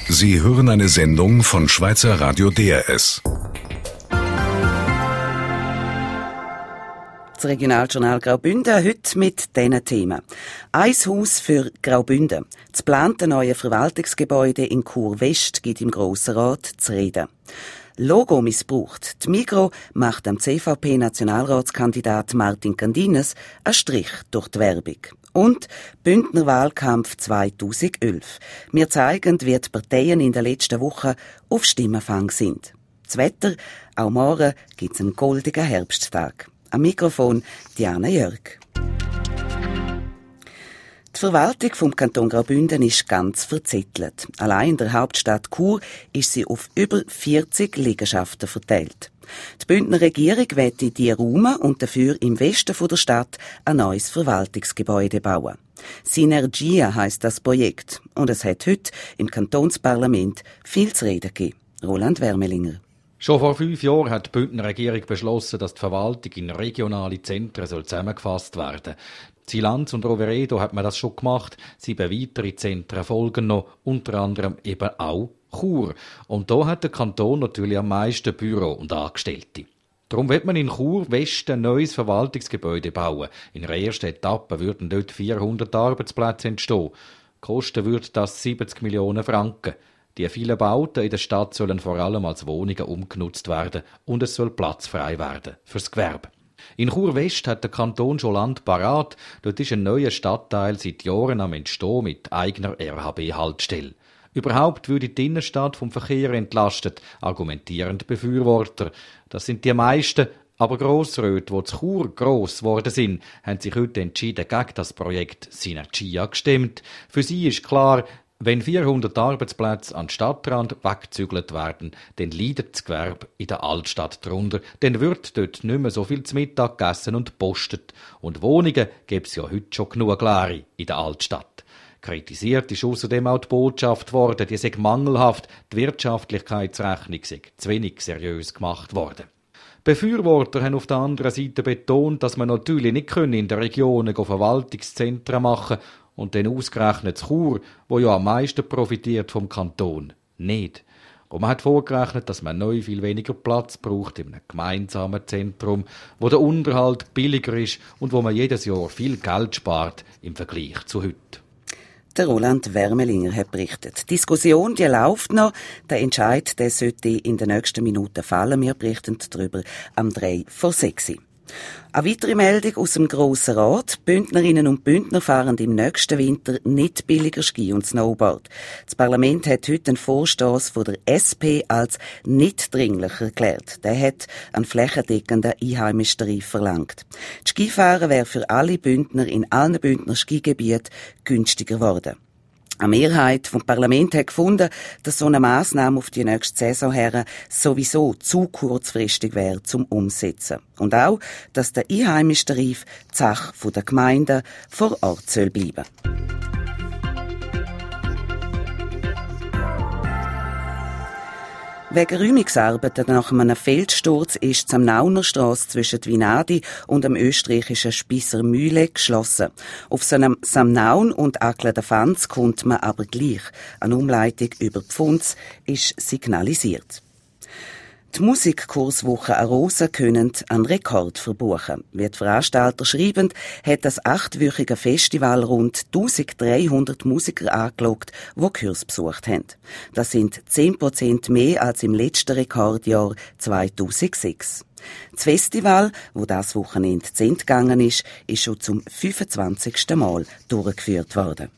Sie hören eine Sendung von Schweizer Radio DRS. Das Regionaljournal Graubünden heute mit diesen Themen. Ein Haus für Graubünden. Das geplante neue Verwaltungsgebäude in Chur West gibt im Grossen Rat zu reden. Logo missbraucht. Die Migros macht dem CVP-Nationalratskandidat Martin Candines einen Strich durch die Werbung. Und Bündner Wahlkampf 2011. Wir zeigen, wie die Parteien in den letzten Wochen auf Stimmenfang sind. Das Wetter, auch morgen gibt es einen goldigen Herbsttag. Am Mikrofon Diana Jörg. Die Verwaltung vom Kanton Graubünden ist ganz verzettelt. Allein in der Hauptstadt Chur ist sie auf über 40 Liegenschaften verteilt. Die Bündner Regierung wette die räumen und dafür im Westen der Stadt ein neues Verwaltungsgebäude bauen. Synergia heisst das Projekt und es hat heute im Kantonsparlament viel zu reden gegeben. Roland Wermelinger. Schon vor 5 Jahren hat die Bündner Regierung beschlossen, dass die Verwaltung in regionale Zentren zusammengefasst werden soll. In Lanz und Roveredo hat man das schon gemacht. 7 weitere Zentren folgen noch, unter anderem eben auch Chur. Und da hat der Kanton natürlich am meisten Büro und Angestellte. Darum wird man in Chur West ein neues Verwaltungsgebäude bauen. In der ersten Etappe würden dort 400 Arbeitsplätze entstehen. Kosten würde das 70 Millionen Franken. Die vielen Bauten in der Stadt sollen vor allem als Wohnungen umgenutzt werden und es soll Platz frei werden fürs Gewerbe. In Chur West hat der Kanton schon Land parat. Dort ist ein neuer Stadtteil seit Jahren am Entstehen mit eigener RHB-Haltestelle. Überhaupt würde die Innenstadt vom Verkehr entlastet, argumentieren die Befürworter. Das sind die meisten, aber Grossräte, die zu Chur gross geworden sind, haben sich heute entschieden gegen das Projekt Synergia gestimmt. Für sie ist klar, wenn 400 Arbeitsplätze an den Stadtrand weggezügelt werden, dann leidet das Gewerbe in der Altstadt darunter. Dann wird dort nicht mehr so viel zu Mittag gegessen und gepostet. Und Wohnungen gibt es ja heute schon genug leere in der Altstadt. Kritisiert ist außerdem auch die Botschaft worden, die sei mangelhaft, die Wirtschaftlichkeitsrechnung sei zu wenig seriös gemacht worden. Befürworter haben auf der anderen Seite betont, dass man natürlich nicht in den Regionen Verwaltungszentren machen können, und dann ausgerechnet Chur, wo ja am meisten profitiert vom Kanton, nicht. Und man hat vorgerechnet, dass man neu viel weniger Platz braucht in einem gemeinsamen Zentrum, wo der Unterhalt billiger ist und wo man jedes Jahr viel Geld spart im Vergleich zu heute. Der Roland Wermelinger hat berichtet. Die Diskussion, die läuft noch. Der Entscheid, der sollte in den nächsten Minuten fallen. Wir berichten darüber am 3:06. Eine weitere Meldung aus dem Grossen Rat. Bündnerinnen und Bündner fahren im nächsten Winter nicht billiger Ski und Snowboard. Das Parlament hat heute einen Vorstoss von der SP als nicht dringlich erklärt. Der hat einen flächendeckenden einheimischen Tarif verlangt. Das Skifahren wäre für alle Bündner in allen Bündner Skigebieten günstiger geworden. Eine Mehrheit vom Parlament hat gefunden, dass so eine Massnahme auf die nächste Saison her sowieso zu kurzfristig wäre zum Umsetzen. Und auch, dass der einheimische Tarif die Sache der Gemeinden vor Ort soll bleiben. Wegen Räumungsarbeiten nach einem Feldsturz ist die Samnaunerstrasse zwischen Vinadi und dem österreichischen Spisser Mühle geschlossen. Auf Samnaun und Acklen-der-Fanz kommt man aber gleich. Eine Umleitung über Pfunds ist signalisiert. Die Musikkurswoche Arosa können einen Rekord verbuchen. Wie die Veranstalter schreiben, hat das 8-wöchige Festival rund 1300 Musiker angelockt, die Kurs besucht haben. Das sind 10% mehr als im letzten Rekordjahr 2006. Das Festival, wo das Wochenende zu Ende gegangen ist schon zum 25. Mal durchgeführt worden.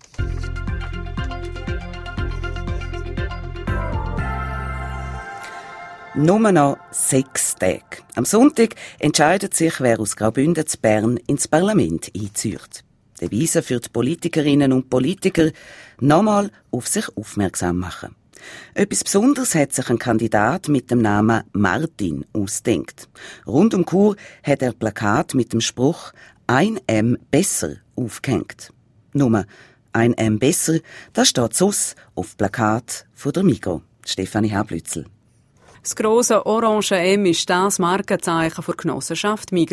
Nur noch 6 Tage. Am Sonntag entscheidet sich, wer aus Graubünden zu Bern ins Parlament einzieht. Devise für die Politikerinnen und Politiker: nochmal auf sich aufmerksam machen. Etwas Besonderes hat sich ein Kandidat mit dem Namen Martin ausgedacht. Rund um Chur hat er Plakat mit dem Spruch «Ein M besser» aufgehängt. Nur «Ein M besser», das steht sus auf Plakat von der Migros. Stefanie Hablützel. Das grosse orange M ist das Markenzeichen der Genossenschaft Migros.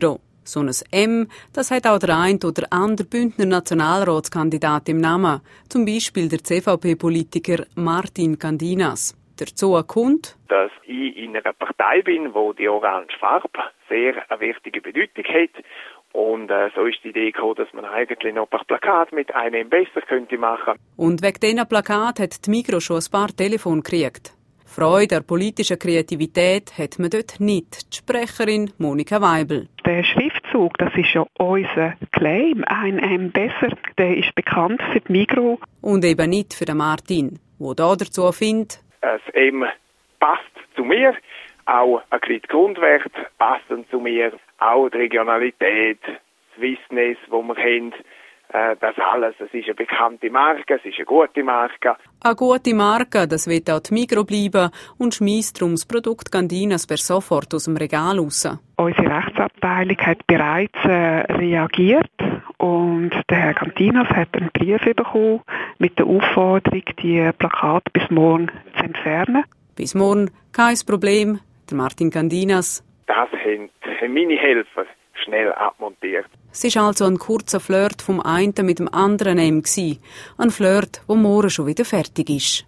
So ein M, das hat auch der ein oder andere Bündner Nationalratskandidat im Namen, zum Beispiel der CVP-Politiker Martin Candinas. Dazu kommt, dass ich in einer Partei bin, wo die orange Farbe sehr eine wichtige Bedeutung hat. Und so ist die Idee gekommen, dass man eigentlich noch ein paar Plakate mit einem besser könnte machen. Und wegen diesen Plakaten hat die Migros schon ein paar Telefone gekriegt. Freude an politischer Kreativität hat man dort nicht. Die Sprecherin Monika Weibel. Der Schriftzug, das ist ja unser Claim, ein besser, der ist bekannt für die Migros. Und eben nicht für den Martin, der da dazu findet, es eben passt zu mir, auch ein bisschen die Grundwerte passen zu mir, auch die Regionalität, das Wissness, das wir haben, das alles. Es ist eine bekannte Marke, es ist eine gute Marke. Eine gute Marke, das wird auch die Migros bleiben und schmeisst darum das Produkt Candinas per sofort aus dem Regal raus. Unsere Rechtsabteilung hat bereits reagiert und der Herr Candinas hat einen Brief bekommen mit der Aufforderung, die Plakate bis morgen zu entfernen. Bis morgen kein Problem. Der Martin Candinas. Das haben meine Helfer schnell abmontiert. Es war also ein kurzer Flirt vom einen mit dem anderen M. Ein Flirt, der morgen schon wieder fertig ist.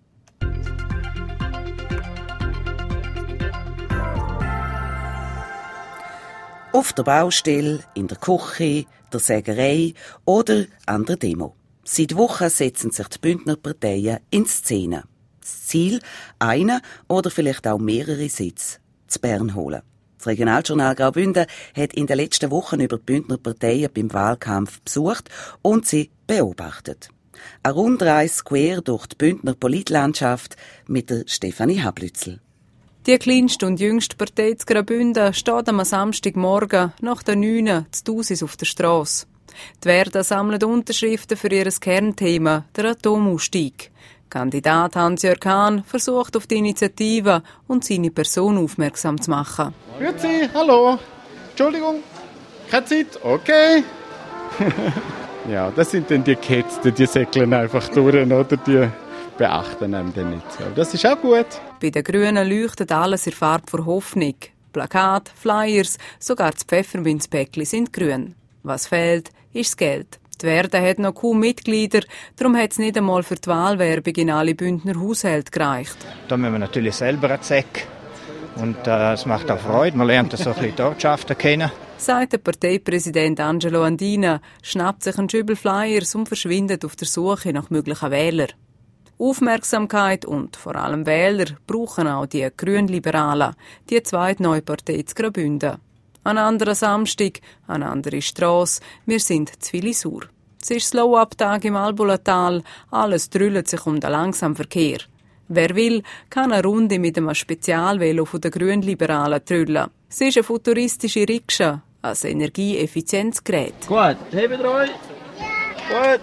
Auf der Baustelle, in der Küche, der Sägerei oder an der Demo. Seit Wochen setzen sich die Bündner Parteien in Szene. Das Ziel, einen oder vielleicht auch mehrere Sitze zu Bern holen. Das Regionaljournal Graubünden hat in den letzten Wochen über die Bündner Parteien beim Wahlkampf besucht und sie beobachtet. Eine Rundreise quer durch die Bündner Politlandschaft mit der Stefanie Hablützel. Die kleinste und jüngste Partei zu Graubünden steht am Samstagmorgen nach der 9 zu Thusis auf der Strasse. Die Werden sammeln Unterschriften für ihr Kernthema, der Atomausstieg. Kandidat Hans-Jörg Hahn versucht auf die Initiative und seine Person aufmerksam zu machen. Grüezi, hallo. Entschuldigung, keine Zeit? Okay. Ja, das sind dann die Kätzchen, die säckeln einfach durch, oder? Die beachten einem dann nicht. Aber das ist auch gut. Bei den Grünen leuchtet alles in Farbe vor Hoffnung. Plakate, Flyers, sogar das Pfefferminzpäckchen sind grün. Was fehlt, ist das Geld. Die Werden hat noch kaum Mitglieder, darum hat es nicht einmal für die Wahlwerbung in alle Bündner Haushalte gereicht. Da müssen wir natürlich selber einen Zeck. Und es macht auch Freude, man lernt so ein bisschen die Ortschaften kennen. Sagt der Parteipräsident Angelo Andina, schnappt sich einen Schübel Flyers und verschwindet auf der Suche nach möglichen Wählern. Aufmerksamkeit und vor allem Wähler brauchen auch die Grünliberalen, die zweite neue Partei zu Graubünden. Ein anderer Samstag, eine andere Strasse, wir sind zu Willisur. Es ist Slow-Up-Tag im Albulatal, alles drüllt sich um den langsamen Verkehr. Wer will, kann eine Runde mit einem Spezialvelo von den Grünliberalen trüllen. Es ist eine futuristische Rikscha, ein Energieeffizienzgerät. Gut, hebt euch. Gut.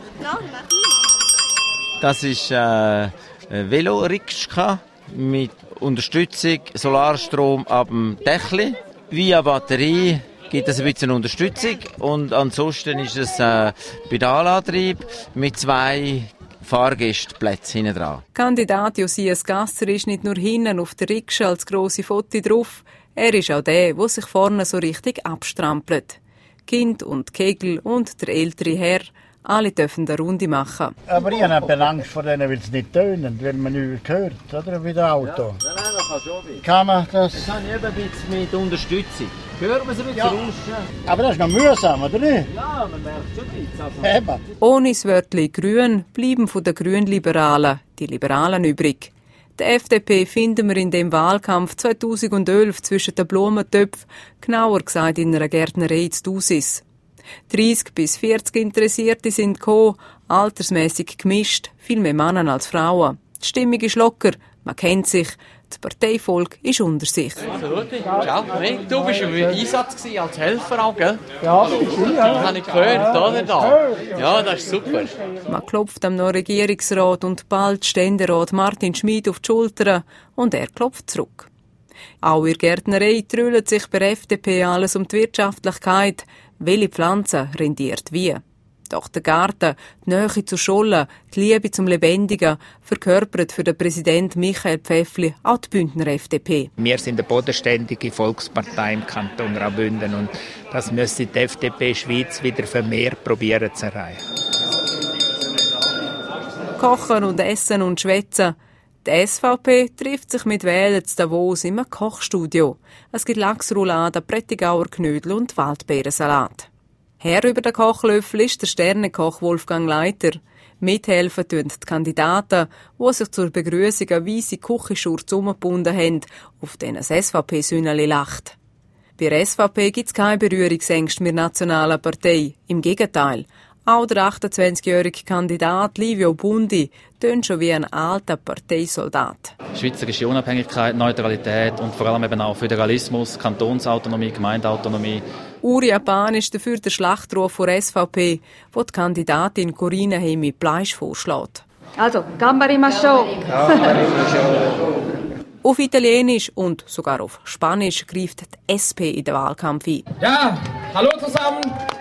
Das ist eine Velo-Rikscha mit Unterstützung Solarstrom ab dem Dächli. Via Batterie gibt es ein bisschen Unterstützung und ansonsten ist es ein Pedalantrieb mit 2 Fahrgästeplätzen hinten dran. Kandidat Josias Gasser ist nicht nur hinten auf der Rikscha als grosse Foto drauf, er ist auch der, der sich vorne so richtig abstrampelt. Kind und Kegel und der ältere Herr, alle dürfen eine Runde machen. Aber ich habe Angst vor denen, weil es nicht tönen, weil man nicht hört, oder? Wie das Auto. Nein, man kann schon ein bisschen. Kann man das? Das habe ich eben ein bisschen mit Unterstützung. Hören wir es ein bisschen raus? Aber das ist noch mühsam, oder nicht? Ja, man merkt schon nichts. Also. Ohne das Wörtchen grün bleiben von den Grünliberalen die Liberalen übrig. Die FDP finden wir in dem Wahlkampf 2011 zwischen den Blumentöpfen, genauer gesagt in einer Gärtnerei zu Thusis. 30 bis 40 Interessierte sind gekommen, altersmässig gemischt, viel mehr Männer als Frauen. Die Stimmung ist locker, man kennt sich, das Parteivolk ist unter sich. Ciao. Du bist im Einsatz als Helfer auch, gell? Ja, das habe ich gehört, oder? Da. Ja, das ist super. Man klopft am neuen Regierungsrat und bald Ständerat Martin Schmid auf die Schulter und er klopft zurück. Auch in der Gärtnerei trüllt sich bei der FDP alles um die Wirtschaftlichkeit. Welche Pflanze rendiert wie? Doch der Garten, die Nähe zu Schollen, die Liebe zum Lebendigen, verkörpert für den Präsident Michael Pfäffli auch die Bündner FDP. Wir sind eine bodenständige Volkspartei im Kanton Graubünden und das müsste die FDP Schweiz wieder vermehrt probieren zu erreichen. Kochen und essen und schwätzen. Die SVP trifft sich mit Wählern zu Davos im Kochstudio. Es gibt Lachsroulade, Prättigauer Knödel und Waldbeerensalat. Herr über den Kochlöffel ist der Sternekoch Wolfgang Leiter. Mithelfen tun die Kandidaten, die sich zur Begrüßung eine weisse Küchenschurz umgebunden haben, auf denen das SVP-Sünneli lacht. Bei der SVP gibt es keine Berührungsängste mit der nationalen Partei. Im Gegenteil. Auch der 28-jährige Kandidat Livio Bundi tönt schon wie ein alter Parteisoldat. Schweizerische Unabhängigkeit, Neutralität und vor allem eben auch Föderalismus, Kantonsautonomie, Gemeindeautonomie. Uri-Japan ist dafür der Schlachtruf der SVP, wo die Kandidatin Corinna Hemi Pleisch vorschlägt. Also, gambarimasho. Auf Italienisch und sogar auf Spanisch greift die SP in den Wahlkampf ein. Ja, hallo zusammen.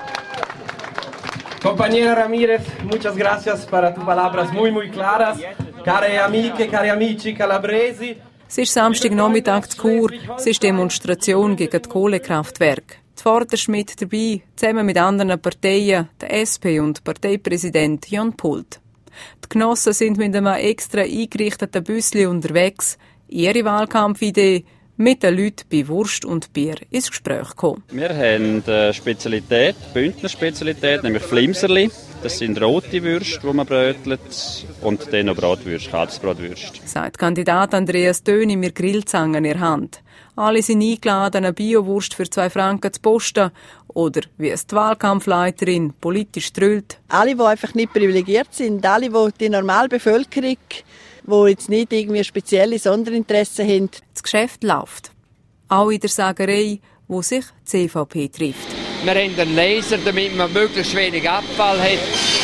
Compañera Ramírez, muchas gracias para tus palabras muy claras. Care amiche, cari amici calabresi. Es ist Samstagnachmittag zu Chur. Es ist Demonstration gegen die Kohlekraftwerke. Zuvorderst mit dabei, zusammen mit anderen Parteien, der SP und Parteipräsident Jan Pult. Die Genossen sind mit einem extra eingerichteten Büssli unterwegs. Ihre Wahlkampfidee: mit den Leuten bei Wurst und Bier ins Gespräch kommen. Wir haben eine Spezialität, Bündner Spezialität, nämlich Flimserli. Das sind rote Würste, die man brötelt, und dann noch Bratwürste, Kalbsbratwürste. Sagt Kandidat Andreas Döni mit Grillzangen in der Hand. Alle sind eingeladen, eine Biowurst für 2 Franken zu posten. Oder, wie es die Wahlkampfleiterin politisch trüllt: alle, die einfach nicht privilegiert sind, alle, die normale Bevölkerung, die jetzt nicht irgendwie spezielle Sonderinteressen haben. Das Geschäft läuft. Auch in der Sagerei, wo sich die CVP trifft. Wir haben einen Laser, damit man möglichst wenig Abfall hat.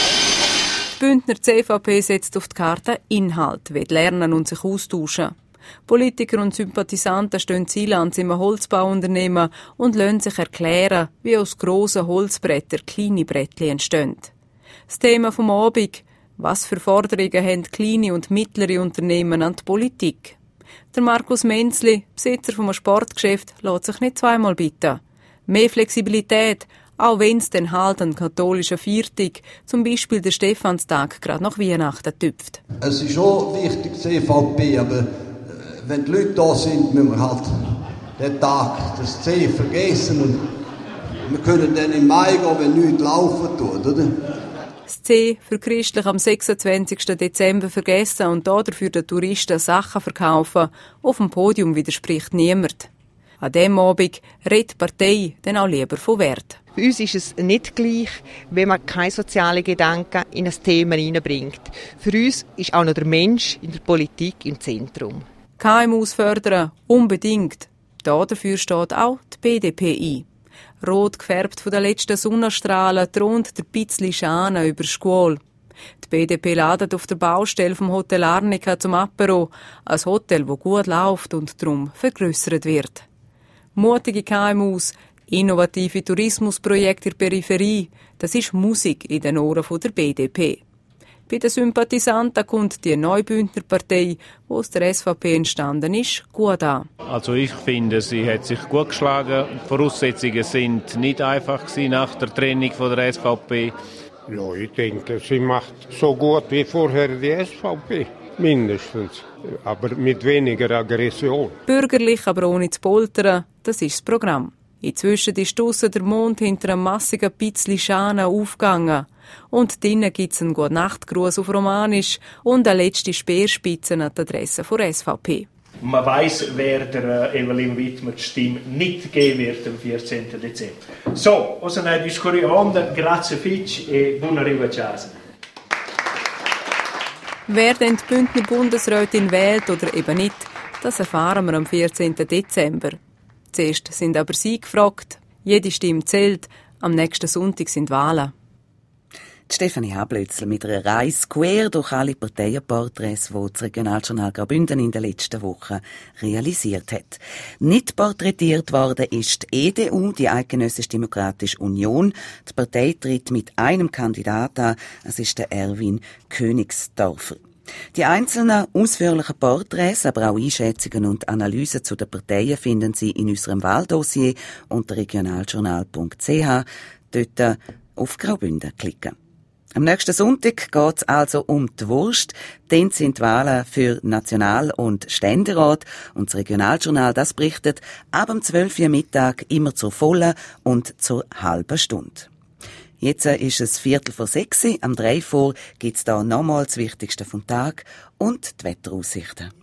Die Bündner CVP setzt auf die Karte Inhalt, will lernen und sich austauschen. Politiker und Sympathisanten stehen Zielans im Holzbauunternehmen und lassen sich erklären, wie aus grossen Holzbrettern kleine Brettchen entstehen. Das Thema vom Abend: was für Forderungen haben kleine und mittlere Unternehmen an die Politik? Der Markus Menzli, Besitzer vom Sportgeschäft, lässt sich nicht zweimal bitten. Mehr Flexibilität, auch wenn es dann halt an katholischen Viertag, zum Beispiel der Stephanstag, gerade nach Weihnachten tüpft. Es ist schon wichtig, CVP, aber wenn die Leute da sind, müssen wir halt den Tag, das C, vergessen und wir können dann im Mai gehen, wenn nichts laufen tut, oder? Das C für christlich am 26. Dezember vergessen und dafür den Touristen Sachen verkaufen. Auf dem Podium widerspricht niemand. An diesem Abend redet die Partei dann auch lieber von Wert. Für uns ist es nicht gleich, wenn man keine sozialen Gedanken in ein Thema hineinbringt. Für uns ist auch noch der Mensch in der Politik im Zentrum. KMUs fördern, unbedingt. Dafür steht auch die BDP ein. Rot gefärbt von den letzten Sonnenstrahlen thront der Pitzli Schane über die Schule. Die BDP ladet auf der Baustelle vom Hotel Arnica zum Apero, ein Hotel, das gut läuft und darum vergrössert wird. Mutige KMUs, innovative Tourismusprojekte in der Peripherie, das ist Musik in den Ohren der BDP. Bei den Sympathisanten kommt die Neubündner Partei, die aus der SVP entstanden ist, gut an. Also ich finde, sie hat sich gut geschlagen. Die Voraussetzungen sind nicht einfach gewesen nach der Trennung von der SVP. Ja, ich denke, sie macht so gut wie vorher die SVP, mindestens, aber mit weniger Aggression. Bürgerlich, aber ohne zu poltern, das ist das Programm. Inzwischen ist draussen der Mond hinter einem massigen Pitzli Schane aufgegangen. Und drinnen gibt es einen Gute-Nacht-Gruß auf Romanisch und eine letzte Speerspitze an die Adresse der SVP. Man weiss, wer der Evelyn Wittmer die Stimme nicht geben wird am 14. Dezember. So, una discussione, grazie fitch e buona ricerca. Wer denn die Bündner Bundesrätin wählt oder eben nicht, das erfahren wir am 14. Dezember. Zuerst sind aber Sie gefragt. Jede Stimme zählt. Am nächsten Sonntag sind Wahlen. Stefanie Hablötzl mit einer Reise quer durch alle Parteienporträts, die das Regionaljournal Graubünden in den letzten Wochen realisiert hat. Nicht porträtiert worden ist die EDU, die Eidgenössische Demokratische Union. Die Partei tritt mit einem Kandidat an, es ist der Erwin Königsdorfer. Die einzelnen ausführlichen Porträts, aber auch Einschätzungen und Analysen zu den Parteien finden Sie in unserem Wahldossier unter regionaljournal.ch. Dort auf Graubünden klicken. Am nächsten Sonntag geht es also um die Wurst. Dann sind die Wahlen für National- und Ständerat. Und das Regionaljournal, das berichtet ab dem 12 Uhr Mittag immer zur vollen und zur halben Stunde. Jetzt ist es 5:45. Am 3 vor gibt es da nochmal das Wichtigste vom Tag und die Wetteraussichten.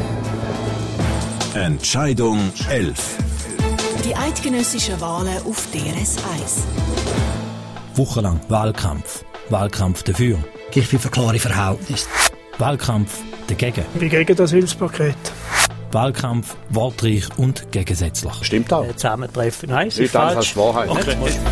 Entscheidung 11. Die eidgenössischen Wahlen auf DRS 1. Wochenlang Wahlkampf. Wahlkampf dafür. Ich bin für klare Verhältnisse. Wahlkampf dagegen. Ich bin gegen das Hilfspaket. Wahlkampf wortreich und gegensätzlich. Stimmt auch. Zusammentreffen. Nein, es ist falsch. Als Wahrheit. Okay.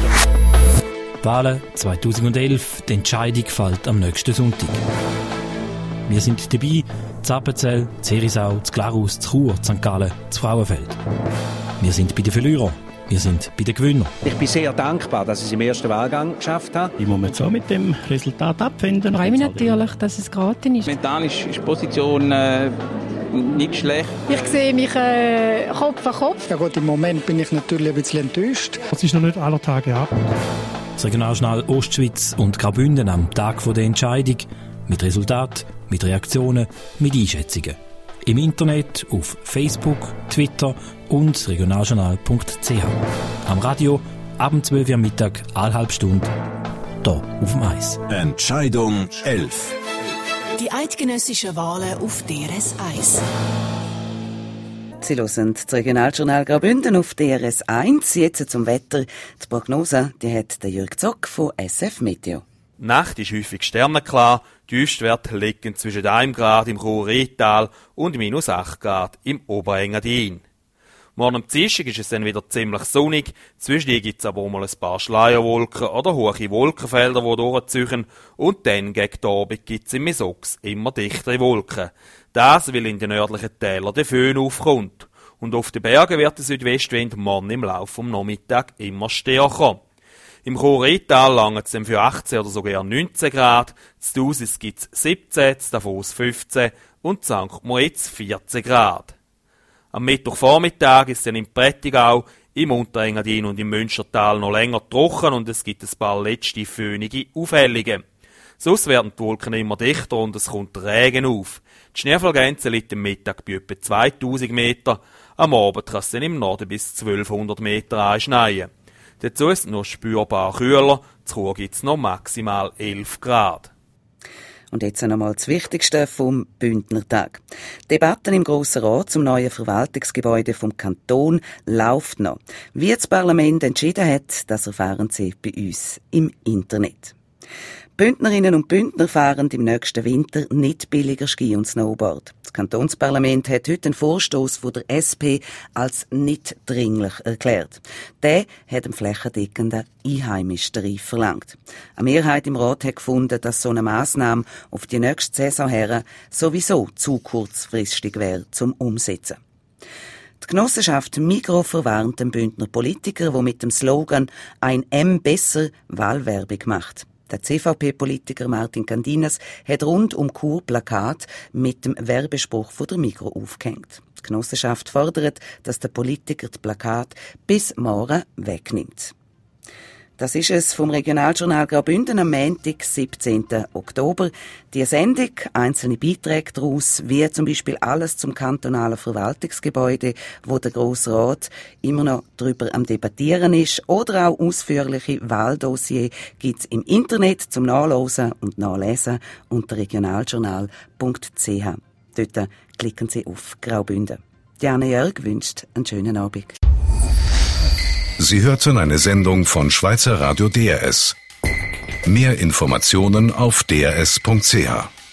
Wahlen 2011. Die Entscheidung fällt am nächsten Sonntag. Wir sind dabei. Zappenzell, Zerisau, Glarus, Chur, St. Gallen, Frauenfeld. Wir sind bei den Verlierern. Wir sind bei den Gewinnern. Ich bin sehr dankbar, dass ich es im ersten Wahlgang geschafft habe. Ich muss mich so mit dem Resultat abfinden. Ich freue mich natürlich, dass es geraten ist. Mental ist die Position nicht schlecht. Ich sehe mich Kopf an Kopf. Ja gut, im Moment bin ich natürlich ein bisschen enttäuscht. Es ist noch nicht aller Tage ab. Das Regionaljournal Ostschweiz und Graubünden am Tag der Entscheidung. Mit Resultat, mit Reaktionen, mit Einschätzungen. Im Internet, auf Facebook, Twitter und regionaljournal.ch. Am Radio, ab dem 12 Uhr Mittag, alle halbe Stunde, hier auf dem Eis. Entscheidung 11. Die eidgenössischen Wahlen auf DRS 1. Sie hören das Regionaljournal Graubünden auf DRS 1. Jetzt zum Wetter. Die Prognose die hat der Jürg Zock von SF Meteo. Die Nacht ist häufig sternenklar. Die Höchstwerte liegen zwischen 1 Grad im Chur-Rietal und -8 Grad im Oberengadin. Morgen am Dienstag ist es dann wieder ziemlich sonnig. Zwischendurch gibt es aber auch mal ein paar Schleierwolken oder hohe Wolkenfelder, die durchziehen. Und dann gegen den Abend gibt es im Mesox immer dichtere Wolken. Das, weil in den nördlichen Tälern der Föhn aufkommt. Und auf den Bergen wird der Südwestwind morgen im Laufe des Nachmittags immer stärker. Im Chur-Rietal langt es dann für 18 oder sogar 19 Grad, zu Thusis gibt es 17, zu Davos 15 und St. Moritz 14 Grad. Am Mittwochvormittag ist es dann im Prättigau, im Unterengadin und im Münstertal noch länger trocken und es gibt ein paar letzte föhnige Aufhellungen. Sonst werden die Wolken immer dichter und es kommt Regen auf. Die Schneefallgrenze liegt am Mittag bei etwa 2000 Meter, am Abend kann es dann im Norden bis 1200 Meter einschneien. Dazu ist es noch spürbar kühler, zu Chur gibt es noch maximal 11 Grad. Und jetzt nochmal das Wichtigste vom Bündnertag. Debatten im Grossen Rat zum neuen Verwaltungsgebäude vom Kanton läuft noch. Wie das Parlament entschieden hat, das erfahren Sie bei uns im Internet. Bündnerinnen und Bündner fahren im nächsten Winter nicht billiger Ski und Snowboard. Das Kantonsparlament hat heute einen Vorstoß von der SP als nicht dringlich erklärt. Der hat einen flächendeckenden Einheimischtarif verlangt. Eine Mehrheit im Rat hat gefunden, dass so eine Massnahme auf die nächste Saison her sowieso zu kurzfristig wäre zum Umsetzen. Die Genossenschaft Migro verwarnt den Bündner Politiker, der mit dem Slogan «Ein M besser» Wahlwerbung macht. Der CVP-Politiker Martin Candinas hat rund um Chur Plakat mit dem Werbespruch von der Migro aufgehängt. Die Genossenschaft fordert, dass der Politiker das Plakat bis morgen wegnimmt. Das ist es vom Regionaljournal Graubünden am Montag, 17. Oktober. Die Sendung, einzelne Beiträge daraus, wie zum Beispiel alles zum kantonalen Verwaltungsgebäude, wo der Grosse Rat immer noch darüber am Debattieren ist, oder auch ausführliche Wahldossier gibt's im Internet zum Nachlesen und Nachlesen unter regionaljournal.ch. Dort klicken Sie auf Graubünden. Diana Jörg wünscht einen schönen Abend. Sie hörten eine Sendung von Schweizer Radio DRS. Mehr Informationen auf drs.ch.